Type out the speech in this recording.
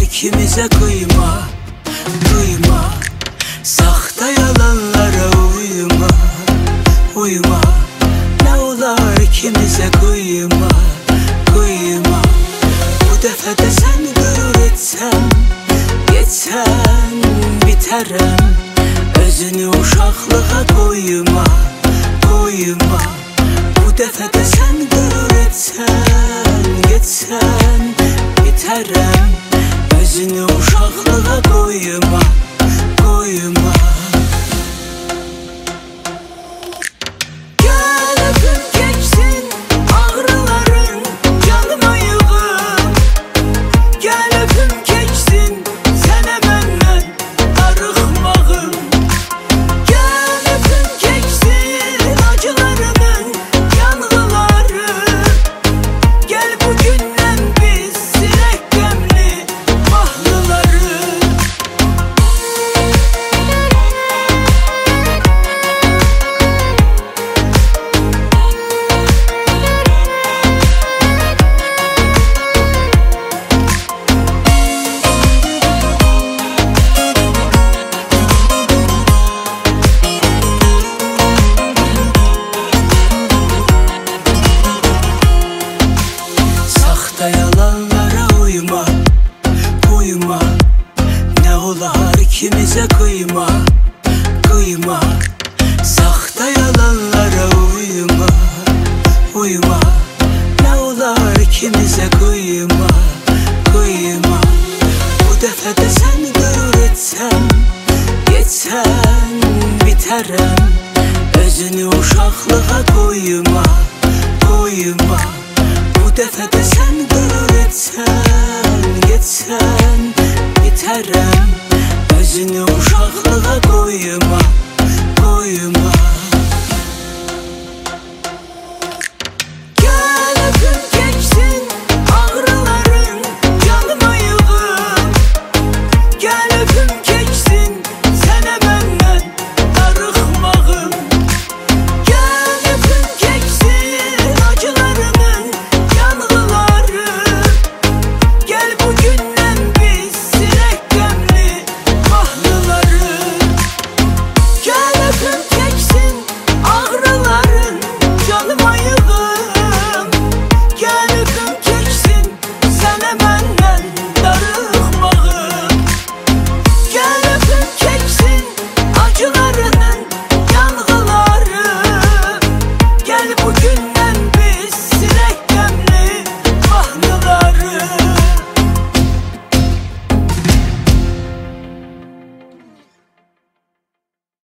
ikimize kıyma, kıyma. Saxta yalanlara uyma, uyma. Ne olar ikimize kıyma, kıyma. Bu dəfə də sən qürur etsən, geçsən bitərəm. Özünü uşaqlığa koyma, koyma. Bu dəfə də sən qürur etsən, geçsən bitərəm. Özünü uşaqlığa koyma, koyma. Gel öpüp geçsin ağrıların canıma yığın. Gel öpüp geçsin sənə məndən darıxmağım. Gel öpüp geçsin acılarımın yanğıları. Gel bugündən biz silək qəmli mahnıları. Saxta yalanlara uyma, uyma. Ne olar ikimize kıyma, kıyma. Saxta yalanlara uyma, uyma. Ne olar ikimize kıyma, kıyma. Bu dəfə də sən qürur etsən, geçsən bitərəm. Özünü uşaqlığa koyma, koyma. Bu dəfə də sən qürur etsən, geçsən bitərəm. Özünü uşaqlığa koyma.